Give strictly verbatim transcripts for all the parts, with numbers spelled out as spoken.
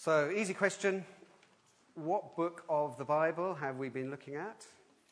So, easy question. What book of the Bible have we been looking at?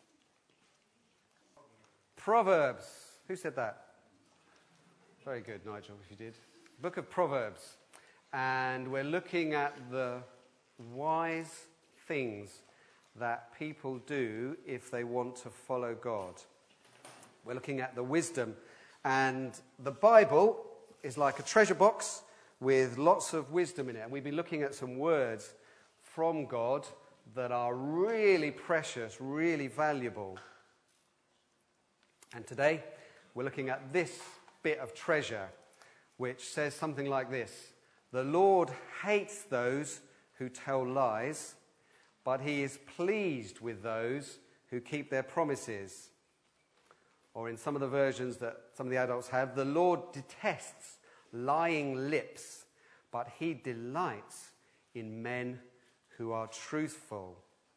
Proverbs. Who said that? Very good, Nigel, if you did. Book of Proverbs. And we're looking at the wise things that people do if they want to follow God. We're looking at the wisdom. And the Bible is like a treasure box with lots of wisdom in it. And we've been looking at some words from God that are really precious, really valuable. And today we're looking at this bit of treasure, which says something like this: the Lord hates those who tell lies, but he is pleased with those who keep their promises. Or in some of the versions that some of the adults have, the Lord detests lying lips, but he delights in men who are truthful.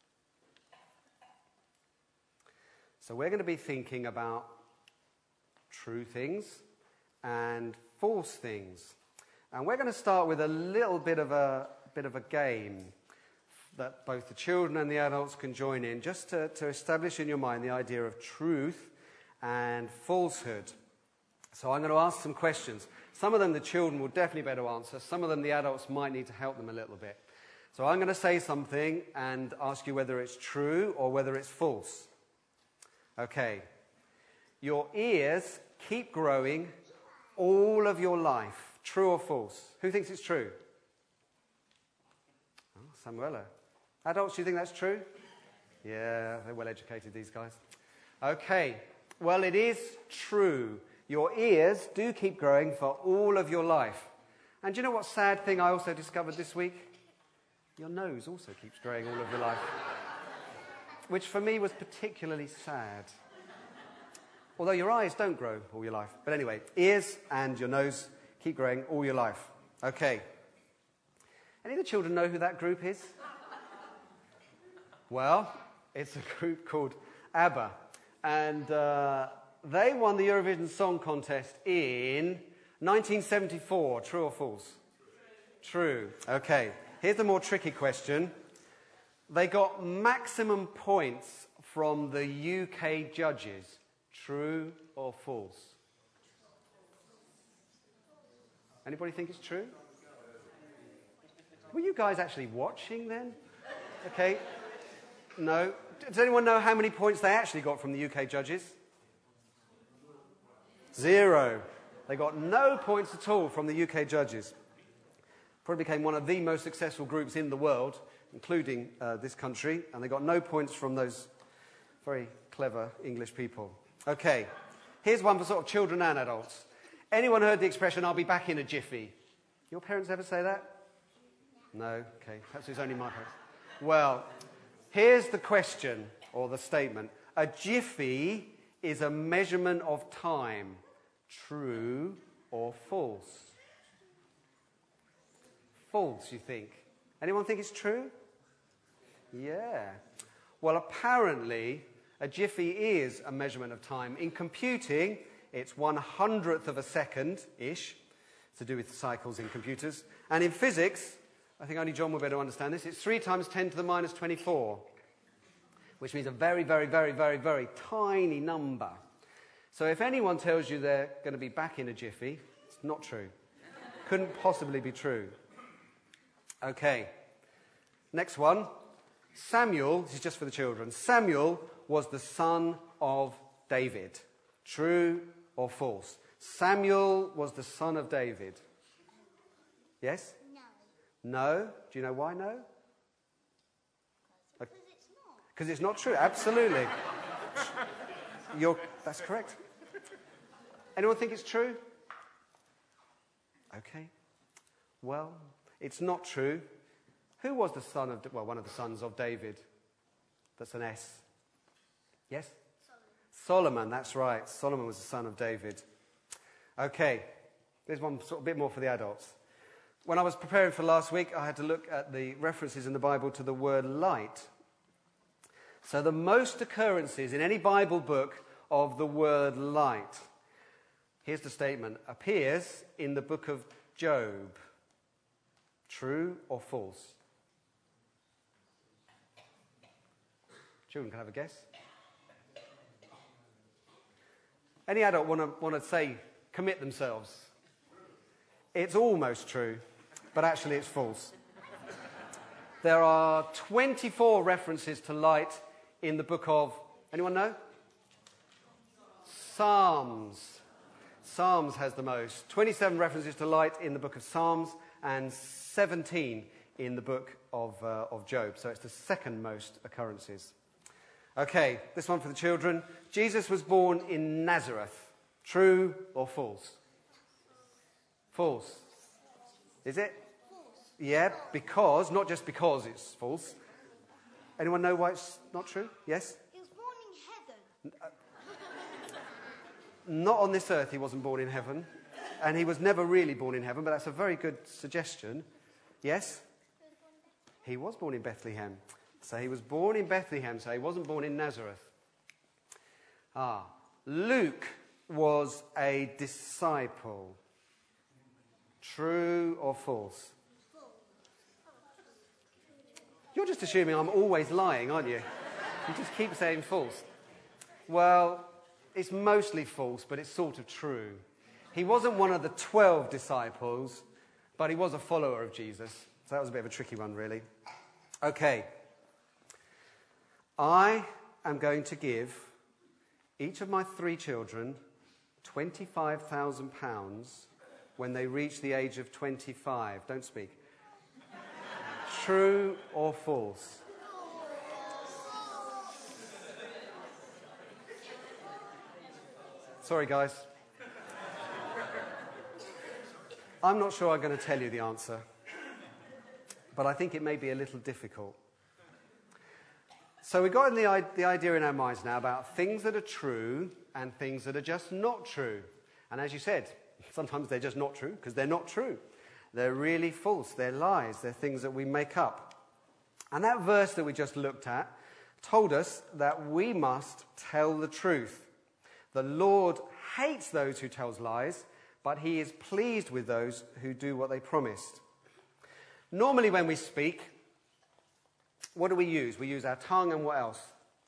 So we're going to be thinking about true things and false things. And we're going to start with a little bit of a bit of a game that both the children and the adults can join in, just to, to establish in your mind the idea of truth and falsehood. So I'm going to ask some questions. Some of them the children will definitely be able to answer. Some of them the adults might need to help them a little bit. So I'm going to say something and ask you whether it's true or whether it's false. Okay. Your ears keep growing all of your life. True or false? Who thinks it's true? Oh, Samuela. Adults, do you think that's true? Yeah, they're well educated, these guys. Okay. Well, it is true. Your ears do keep growing for all of your life. And do you know what sad thing I also discovered this week? Your nose also keeps growing all of your life. Which for me was particularly sad. Although your eyes don't grow all your life. But anyway, ears and your nose keep growing all your life. Okay. Any of the children know who that group is? Well, it's a group called ABBA. And uh, they won the Eurovision Song Contest in nineteen seventy-four. True or false? True. Okay. Here's the more tricky question. They got maximum points from the U K judges. True or false? Anybody think it's true? Were you guys actually watching then? Okay. No. Does anyone know how many points they actually got from the U K judges? Zero. They got no points at all from the U K judges. Probably became one of the most successful groups in the world, including uh, this country, and they got no points from those very clever English people. Okay, here's one for sort of children and adults. Anyone heard the expression, "I'll be back in a jiffy"? Your parents ever say that? No? Okay, perhaps it's only my parents. Well, here's the question, or the statement. A jiffy is a measurement of time. True or false? False, you think? Anyone think it's true? Yeah. Well, apparently, a jiffy is a measurement of time. In computing, it's one hundredth of a second-ish. It's to do with cycles in computers. And in physics, I think only John will be able to understand this, it's three times ten to the minus twenty-four, which means a very, very, very, very, very tiny number. So if anyone tells you they're going to be back in a jiffy, it's not true. Couldn't possibly be true. Okay. Next one. Samuel, this is just for the children. Samuel was the son of David. True or false? Samuel was the son of David. Yes? No. No? Do you know why no? Because it's not. Because it's not true, absolutely. You're, that's correct. Anyone think it's true? Okay. Well, it's not true. Who was the son of, well, one of the sons of David? That's an S. Yes? Solomon. Solomon, that's right. Solomon was the son of David. Okay. There's one sort of bit more for the adults. When I was preparing for last week, I had to look at the references in the Bible to the word light. So the most occurrences in any Bible book of the word light, here's the statement, appears in the book of Job. True or false? Children can have a guess. Any adult want to want to say, commit themselves? It's almost true, but actually it's false. There are twenty-four references to light in the book of, anyone know? Psalms. Psalms has the most. twenty-seven references to light in the book of Psalms and seventeen in the book of, uh, of Job. So it's the second most occurrences. Okay, this one for the children. Jesus was born in Nazareth. True or false? False. Is it? Yeah, because, not just because it's false. Anyone know why it's not true? Yes? He was born in heaven. Not on this earth he wasn't born in heaven. And he was never really born in heaven, but that's a very good suggestion. Yes? He was born in Bethlehem. So he was born in Bethlehem, so he wasn't born in Nazareth. Ah, Luke was a disciple. True or false? You're just assuming I'm always lying, aren't you? You just keep saying false. Well, it's mostly false, but it's sort of true. He wasn't one of the twelve disciples, but he was a follower of Jesus. So that was a bit of a tricky one, really. Okay. I am going to give each of my three children twenty-five thousand pounds when they reach the age of twenty-five. Don't speak. True or false? Sorry, guys. I'm not sure I'm going to tell you the answer, but I think it may be a little difficult. So we've got the, the idea in our minds now about things that are true and things that are just not true. And as you said, sometimes they're just not true because they're not true. They're really false. They're lies. They're things that we make up. And that verse that we just looked at told us that we must tell the truth. The Lord hates those who tell lies, but he is pleased with those who do what they promised. Normally when we speak, what do we use? We use our tongue and what else?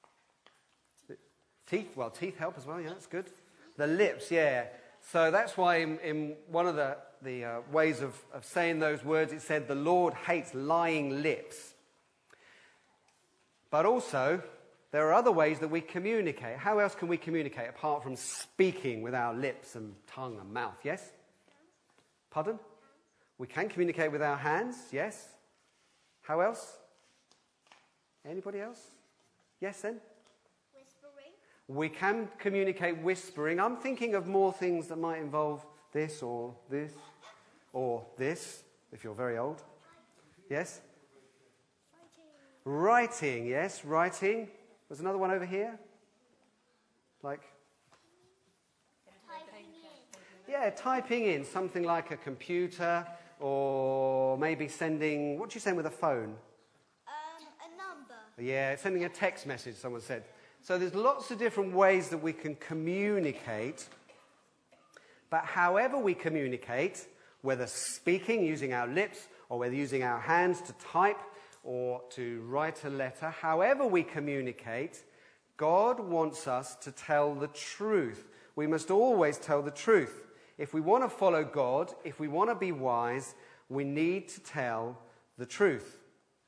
Teeth. Well, teeth help as well. Yeah, that's good. The lips, yeah. So that's why in, in one of the, the uh, ways of, of saying those words, it said, the Lord hates lying lips. But also, there are other ways that we communicate. How else can we communicate apart from speaking with our lips and tongue and mouth? Yes? Pardon? We can communicate with our hands. Yes? How else? Anybody else? Yes, then? Whispering. We can communicate whispering. I'm thinking of more things that might involve this or this or this, if you're very old. Yes? Writing. Writing, yes, writing. There's another one over here. Like? Typing in. Yeah, typing in something like a computer or maybe sending, what do you send with a phone? Um, a number. Yeah, sending a text message, someone said. So there's lots of different ways that we can communicate. But however we communicate, whether speaking using our lips or whether using our hands to type or to write a letter, however we communicate, God wants us to tell the truth. We must always tell the truth. If we want to follow God, if we want to be wise, we need to tell the truth.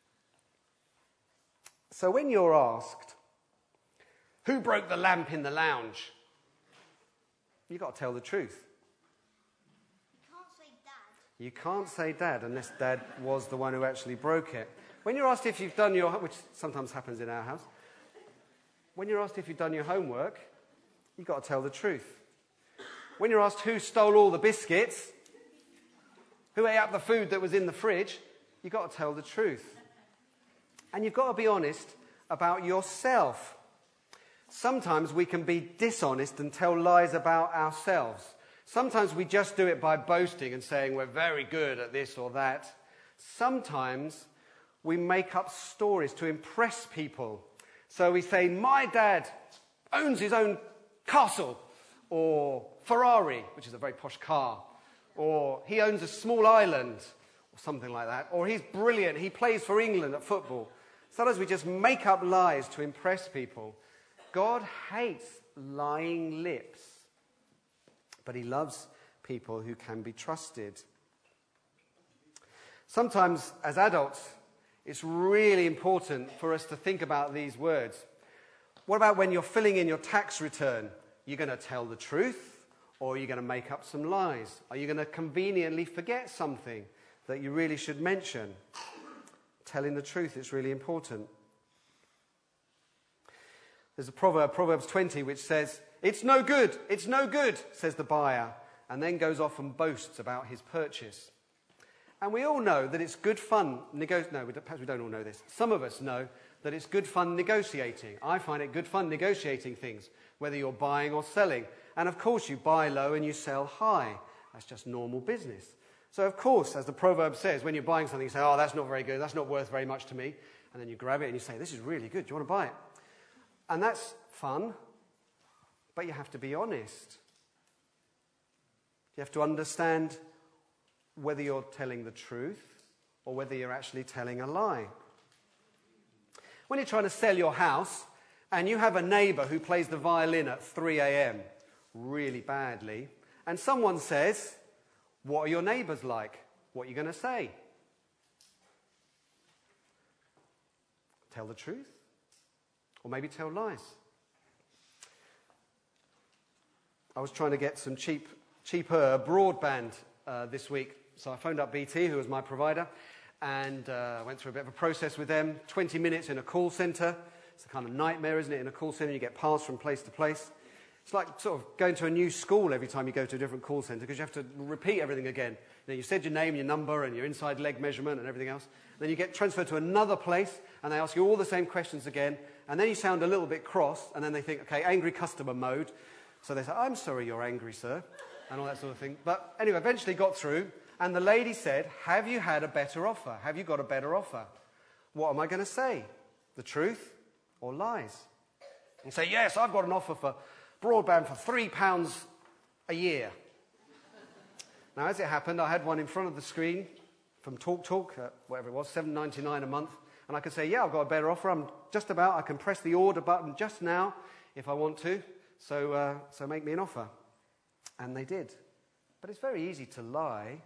So when you're asked, who broke the lamp in the lounge? You've got to tell the truth. You can't say dad. You can't say dad unless dad was the one who actually broke it. When you're asked if you've done your, which sometimes happens in our house, when you're asked if you've done your homework, you've got to tell the truth. When you're asked who stole all the biscuits, who ate up the food that was in the fridge, you've got to tell the truth. And you've got to be honest about yourself. Sometimes we can be dishonest and tell lies about ourselves. Sometimes we just do it by boasting and saying we're very good at this or that. Sometimes we make up stories to impress people. So we say, my dad owns his own castle, or Ferrari, which is a very posh car, or he owns a small island, or something like that. Or he's brilliant, he plays for England at football. Sometimes we just make up lies to impress people. God hates lying lips, but he loves people who can be trusted. Sometimes, as adults, it's really important for us to think about these words. What about when you're filling in your tax return? You're going to tell the truth, or are you going to make up some lies? Are you going to conveniently forget something that you really should mention? Telling the truth is really important. There's a proverb, Proverbs twenty, which says, "It's no good, it's no good," says the buyer, and then goes off and boasts about his purchase. And we all know that it's good fun, nego- no, we perhaps we don't all know this. Some of us know that it's good fun negotiating. I find it good fun negotiating things, whether you're buying or selling. And of course you buy low and you sell high. That's just normal business. So of course, as the proverb says, when you're buying something, you say, "Oh, that's not very good, that's not worth very much to me." And then you grab it and you say, "This is really good, do you want to buy it?" And that's fun, but you have to be honest. You have to understand whether you're telling the truth or whether you're actually telling a lie. When you're trying to sell your house and you have a neighbour who plays the violin at three a.m. really badly, and someone says, "What are your neighbours like?" What are you going to say? Tell the truth? Or maybe tell lies? I was trying to get some cheap, cheaper broadband uh, this week. So I phoned up B T, who was my provider, and uh, went through a bit of a process with them. twenty minutes in a call centre. It's a kind of nightmare, isn't it? In a call centre, you get passed from place to place. It's like sort of going to a new school every time you go to a different call centre, because you have to repeat everything again. You know, you said your name, your number, and your inside leg measurement and everything else. And then you get transferred to another place, and they ask you all the same questions again. And then you sound a little bit cross, and then they think, okay, angry customer mode. So they say, "I'm sorry you're angry, sir," and all that sort of thing. But anyway, eventually got through. And the lady said, "Have you had a better offer? Have you got a better offer?" What am I going to say? The truth or lies? And say, "Yes, I've got an offer for broadband for three pounds a year." Now, as it happened, I had one in front of the screen from Talk Talk, uh, whatever it was, seven ninety-nine a month. And I could say, "Yeah, I've got a better offer. I'm just about, I can press the order button just now if I want to. So, uh, so make me an offer." And they did. But it's very easy to lie.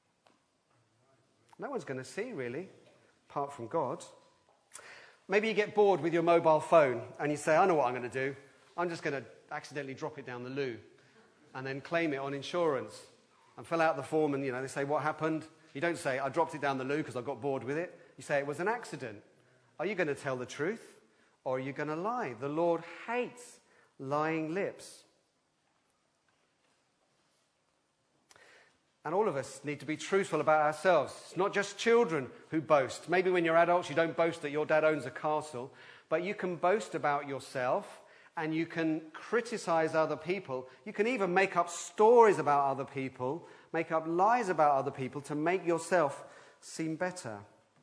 No one's going to see, really, apart from God. Maybe you get bored with your mobile phone and you say, "I know what I'm going to do. I'm just going to accidentally drop it down the loo and then claim it on insurance and fill out the form." And, you know, they say, "What happened?" You don't say, "I dropped it down the loo because I got bored with it." You say, "It was an accident." Are you going to tell the truth or are you going to lie? The Lord hates lying lips. And all of us need to be truthful about ourselves. It's not just children who boast. Maybe when you're adults, you don't boast that your dad owns a castle, but you can boast about yourself and you can criticize other people. You can even make up stories about other people, make up lies about other people to make yourself seem better.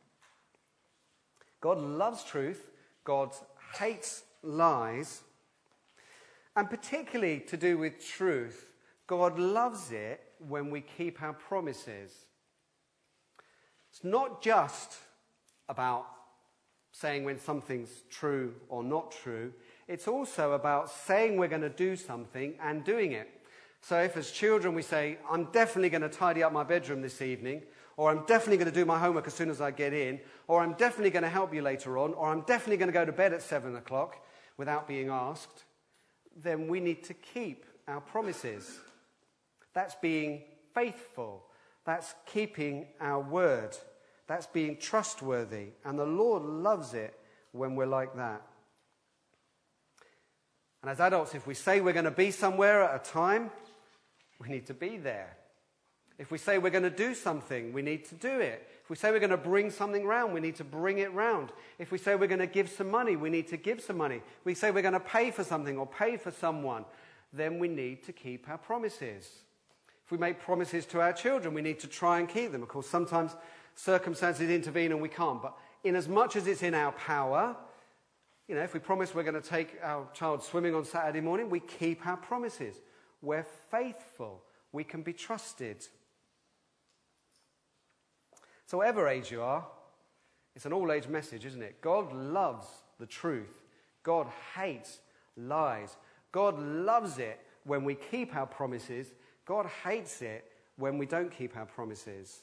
God loves truth. God hates lies. And particularly to do with truth, God loves it when we keep our promises. It's not just about saying when something's true or not true. It's also about saying we're going to do something and doing it. So if as children we say, "I'm definitely going to tidy up my bedroom this evening," or "I'm definitely going to do my homework as soon as I get in," or "I'm definitely going to help you later on," or "I'm definitely going to go to bed at seven o'clock without being asked," then we need to keep our promises. That's being faithful. That's keeping our word. That's being trustworthy. And the Lord loves it when we're like that. And as adults, if we say we're going to be somewhere at a time, we need to be there. If we say we're going to do something, we need to do it. If we say we're going to bring something round, we need to bring it round. If we say we're going to give some money, we need to give some money. If we say we're going to pay for something or pay for someone, then we need to keep our promises. If we make promises to our children, we need to try and keep them. Of course, sometimes circumstances intervene and we can't. But in as much as it's in our power, you know, if we promise we're going to take our child swimming on Saturday morning, we keep our promises. We're faithful. We can be trusted. So whatever age you are, it's an all-age message, isn't it? God loves the truth. God hates lies. God loves it when we keep our promises. God hates it when we don't keep our promises.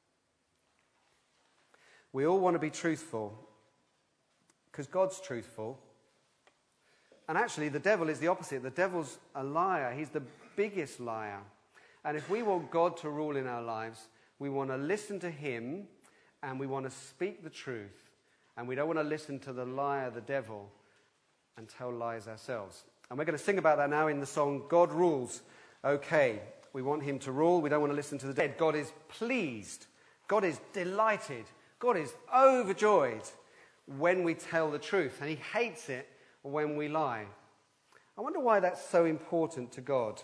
We all want to be truthful because God's truthful. And actually, the devil is the opposite. The devil's a liar. He's the biggest liar. And if we want God to rule in our lives, we want to listen to him and we want to speak the truth. And we don't want to listen to the liar, the devil, and tell lies ourselves. And we're going to sing about that now in the song, God Rules. Okay, we want him to rule. We don't want to listen to the dead. God is pleased. God is delighted. God is overjoyed when we tell the truth. And he hates it when we lie. I wonder why that's so important to God.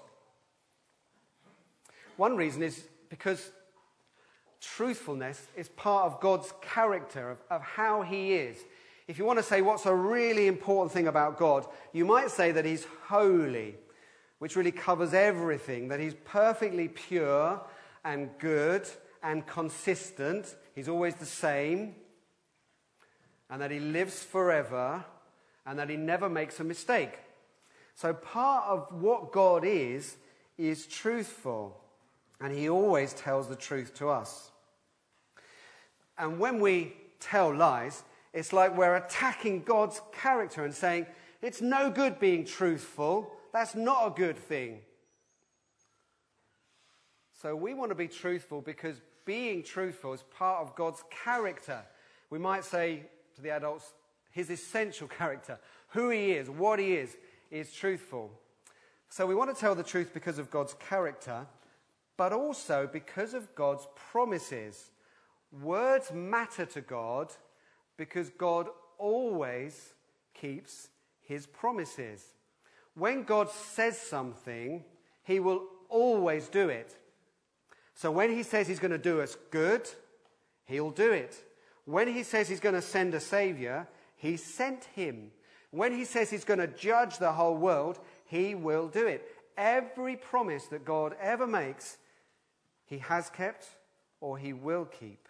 One reason is because truthfulness is part of God's character, of, of how he is. If you want to say what's a really important thing about God, you might say that he's holy, which really covers everything, that he's perfectly pure and good and consistent. He's always the same, and that he lives forever, and that he never makes a mistake. So part of what God is, is truthful, and he always tells the truth to us. And when we tell lies, it's like we're attacking God's character and saying, it's no good being truthful. That's not a good thing. So we want to be truthful because being truthful is part of God's character. We might say to the adults, his essential character, who he is, what he is, is truthful. So we want to tell the truth because of God's character, but also because of God's promises. Words matter to God because God always keeps his promises. When God says something, he will always do it. So when he says he's going to do us good, he'll do it. When he says he's going to send a saviour, he sent him. When he says he's going to judge the whole world, he will do it. Every promise that God ever makes, he has kept or he will keep.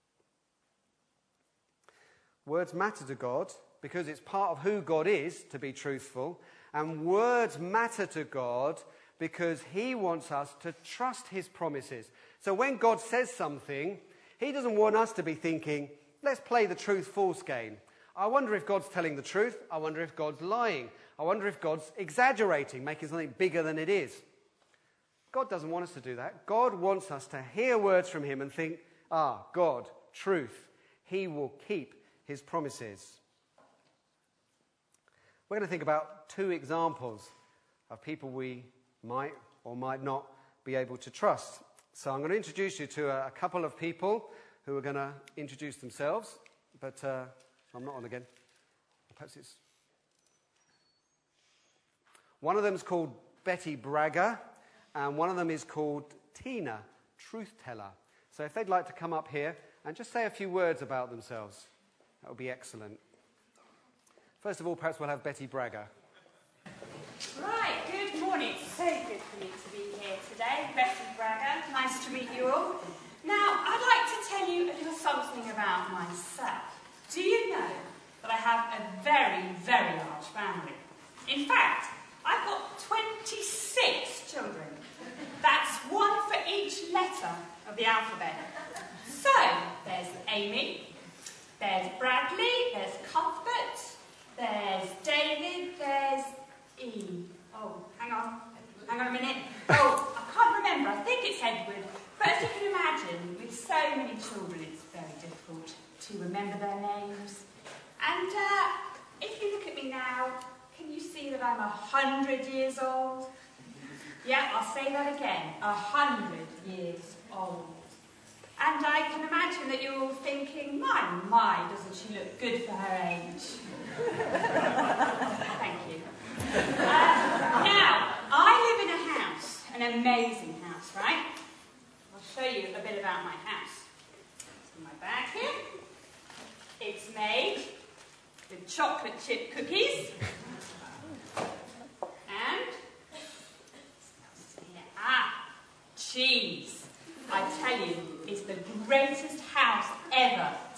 Words matter to God because it's part of who God is to be truthful. And words matter to God because he wants us to trust his promises. So when God says something, he doesn't want us to be thinking, let's play the truth-false game. I wonder if God's telling the truth. I wonder if God's lying. I wonder if God's exaggerating, making something bigger than it is. God doesn't want us to do that. God wants us to hear words from him and think, ah, God, truth. He will keep his promises. We're going to think about two examples of people we might or might not be able to trust. So I'm going to introduce you to a, a couple of people who are going to introduce themselves. But uh, I'm not on again. Perhaps it's... One of them is called Betty Bragger, and one of them is called Tina, Truth Teller. So if they'd like to come up here and just say a few words about themselves, that would be excellent. First of all, perhaps we'll have Betty Bragger. Right, good morning. It's so good for me to be here today. Betty Bragger, nice to meet you all. Now, I'd like to tell you a little something about myself. Do you know that I have a very, very large family? In fact, I've got twenty-six children. That's one for each letter of the alphabet. So, there's Amy, there's Bradley, there's Cuthbert, there's David, there's E. Oh, hang on, hang on a minute. Oh, I can't remember, I think it's Edward. But as you can imagine, with so many children, it's very difficult to remember their names. And uh, if you look at me now, can you see that I'm a hundred years old? Yeah, I'll say that again, a hundred years old. And I can imagine that you're all thinking, my, my, doesn't she look good for her age? Thank you. Uh, now, I live in a house, an amazing house, right? I'll show you a bit about my house. It's in my bag here. It's made with chocolate chip cookies. And, ah, cheese. I tell you, it's the greatest house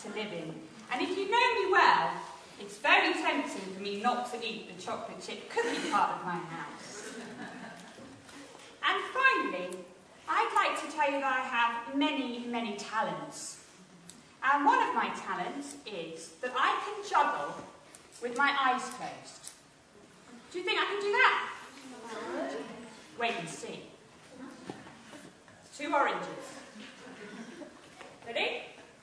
to live in. And if you know me well, it's very tempting for me not to eat the chocolate chip cookie part of my house. And finally, I'd like to tell you that I have many, many talents. And one of my talents is that I can juggle with my eyes closed. Do you think I can do that? Wait and see. Two oranges. Ready?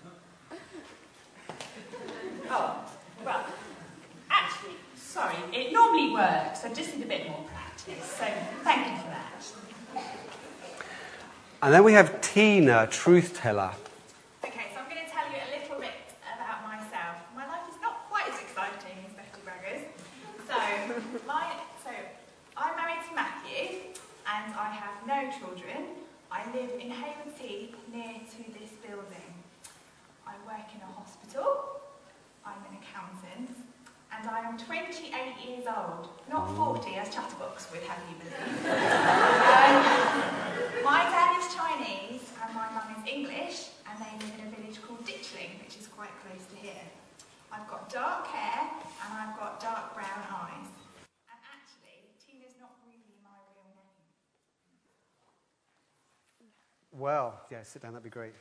Oh, well, actually, sorry, it normally works. I just need a bit more practice. So thank you for that. And then we have Tina, truth teller. Okay, so I'm going to tell you a little bit about myself. My life is not quite as exciting as Betty Bragger's. So, my, so I'm married to Matthew, and I have no children. I live in Hayward Heath, near to this building. I work in a hospital. I'm an accountant, and I am twenty-eight years old, not forty as Chatterbox would have you believe. um, my dad is Chinese, and my mum is English, and they live in a village called Ditchling, which is quite close to here. I've got dark hair, and I've got dark brown eyes. And actually, Tina's not really my real name. Well, yeah, sit down, that'd be great.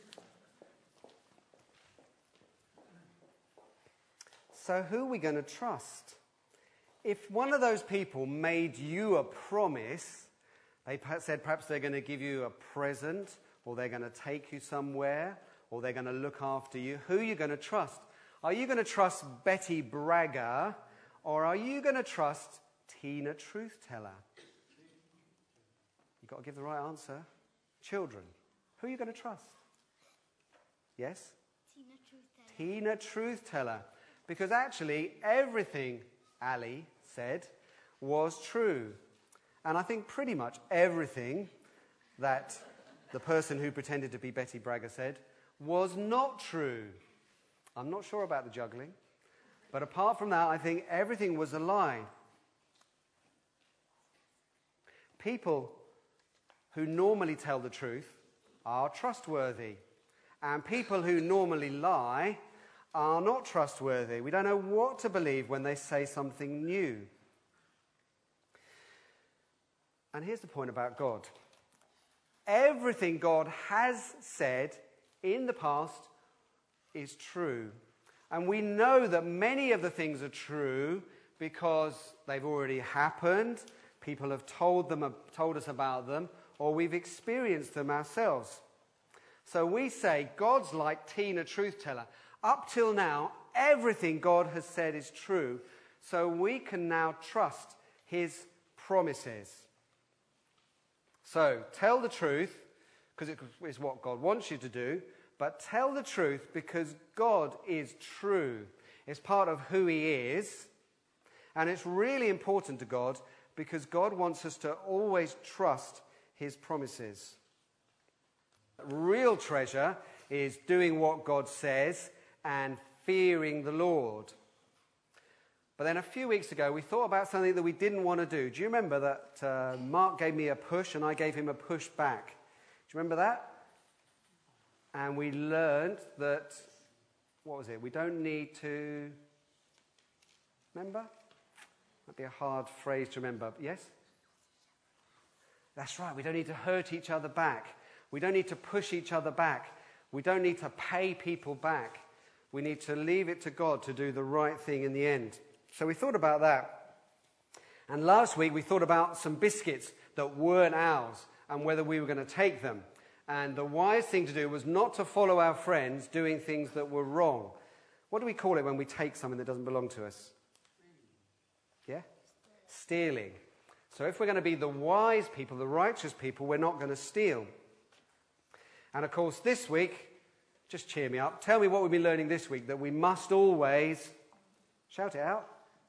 So who are we going to trust? If one of those people made you a promise, they said perhaps they're going to give you a present, or they're going to take you somewhere, or they're going to look after you, who are you going to trust? Are you going to trust Betty Bragger, or are you going to trust Tina Truth Teller? You've got to give the right answer. Children, who are you going to trust? Yes? Tina Truth Teller. Tina Truth Teller. Because actually, everything Ali said was true. And I think pretty much everything that the person who pretended to be Betty Bragger said was not true. I'm not sure about the juggling. But apart from that, I think everything was a lie. People who normally tell the truth are trustworthy. And people who normally lie are not trustworthy. We don't know what to believe when they say something new. And here's the point about God. Everything God has said in the past is true. And we know that many of the things are true because they've already happened, people have told them, told us about them, or we've experienced them ourselves. So we say God's like Tina Truth Teller. Up till now, everything God has said is true, so we can now trust his promises. So, tell the truth, because it is what God wants you to do, but tell the truth because God is true. It's part of who he is, and it's really important to God because God wants us to always trust his promises. Real treasure is doing what God says and fearing the Lord. But then a few weeks ago, we thought about something that we didn't want to do. Do you remember that uh, Mark gave me a push and I gave him a push back? Do you remember that? And we learned that, what was it? We don't need to, remember? That'd be a hard phrase to remember. Yes? That's right. We don't need to hurt each other back. We don't need to push each other back. We don't need to pay people back. We need to leave it to God to do the right thing in the end. So we thought about that. And last week we thought about some biscuits that weren't ours and whether we were going to take them. And the wise thing to do was not to follow our friends doing things that were wrong. What do we call it when we take something that doesn't belong to us? Yeah? Stealing. So if we're going to be the wise people, the righteous people, we're not going to steal. And of course this week, just cheer me up. Tell me what we've been learning this week, that we must always, shout it out.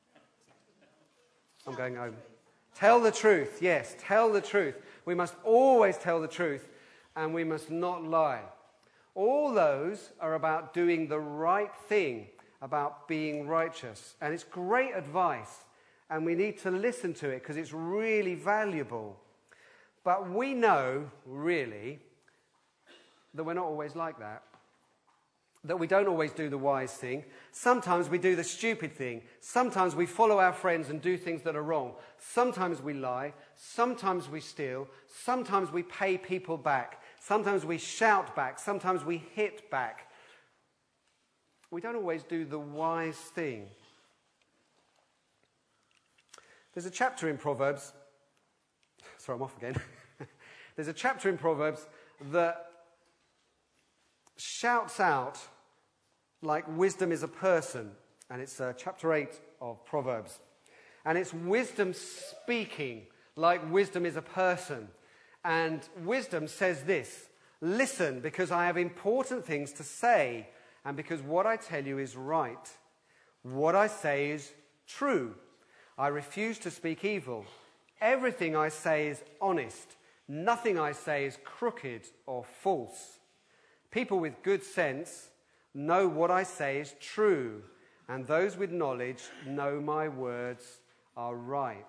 I'm going home. Tell the truth, yes, tell the truth. We must always tell the truth, and we must not lie. All those are about doing the right thing, about being righteous. And it's great advice, and we need to listen to it because it's really valuable. But we know, really, that we're not always like that. that we don't always do the wise thing. Sometimes we do the stupid thing. Sometimes we follow our friends and do things that are wrong. Sometimes we lie. Sometimes we steal. Sometimes we pay people back. Sometimes we shout back. Sometimes we hit back. We don't always do the wise thing. There's a chapter in Proverbs. Sorry, I'm off again. There's a chapter in Proverbs that shouts out like wisdom is a person. And it's uh, chapter eight of Proverbs. And it's wisdom speaking like wisdom is a person. And wisdom says this: listen, because I have important things to say, and because what I tell you is right. What I say is true. I refuse to speak evil. Everything I say is honest. Nothing I say is crooked or false. People with good sense know what I say is true, and those with knowledge know my words are right.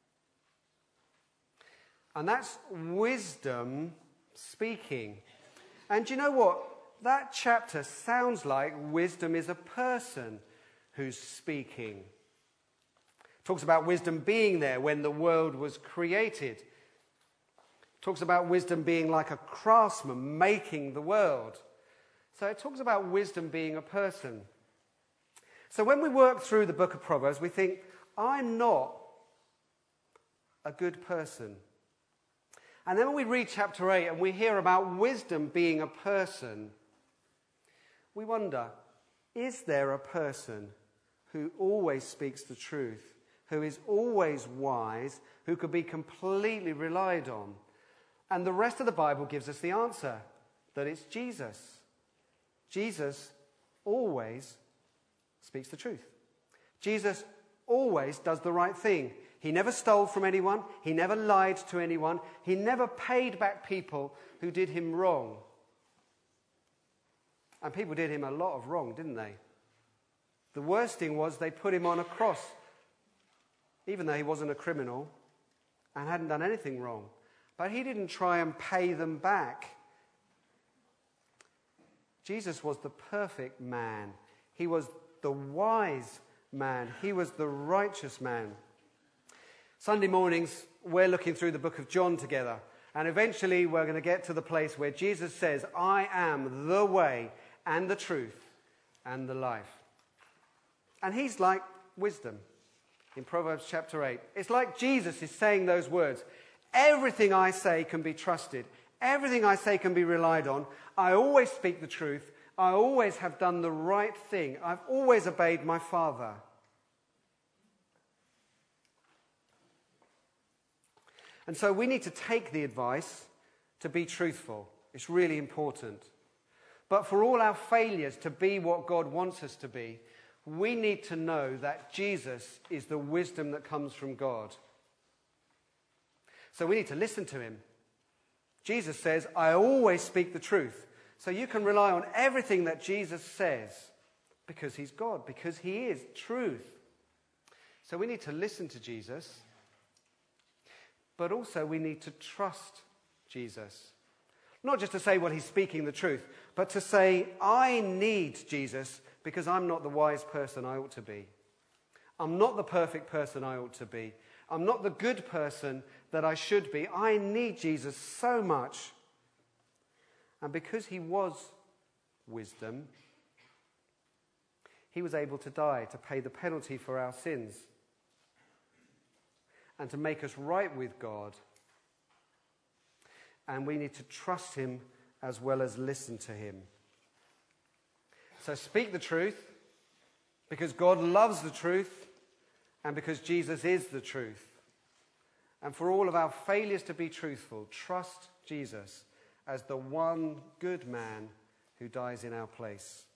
And that's wisdom speaking. And do you know what? That chapter sounds like wisdom is a person who's speaking. It talks about wisdom being there when the world was created. It talks about wisdom being like a craftsman making the world. So it talks about wisdom being a person. So when we work through the book of Proverbs, we think, I'm not a good person. And then when we read chapter eight and we hear about wisdom being a person, we wonder, is there a person who always speaks the truth, who is always wise, who could be completely relied on? And the rest of the Bible gives us the answer, that it's Jesus. Jesus always speaks the truth. Jesus always does the right thing. He never stole from anyone. He never lied to anyone. He never paid back people who did him wrong. And people did him a lot of wrong, didn't they? The worst thing was they put him on a cross, even though he wasn't a criminal and hadn't done anything wrong. But he didn't try and pay them back. Jesus was the perfect man. He was the wise man. He was the righteous man. Sunday mornings, we're looking through the book of John together. And eventually we're going to get to the place where Jesus says, I am the way and the truth and the life. And he's like wisdom in Proverbs chapter eight. It's like Jesus is saying those words. Everything I say can be trusted. Everything I say can be relied on. I always speak the truth. I always have done the right thing. I've always obeyed my Father. And so we need to take the advice to be truthful. It's really important. But for all our failures to be what God wants us to be, we need to know that Jesus is the wisdom that comes from God. So we need to listen to him. Jesus says, I always speak the truth. So you can rely on everything that Jesus says because he's God, because he is truth. So we need to listen to Jesus, but also we need to trust Jesus. Not just to say, well, he's speaking the truth, but to say, I need Jesus because I'm not the wise person I ought to be. I'm not the perfect person I ought to be. I'm not the good person that I should be. I need Jesus so much. And because he was wisdom, he was able to die to pay the penalty for our sins and to make us right with God. And we need to trust him as well as listen to him. So speak the truth because God loves the truth and because Jesus is the truth. And for all of our failures to be truthful, trust Jesus as the one good man who dies in our place.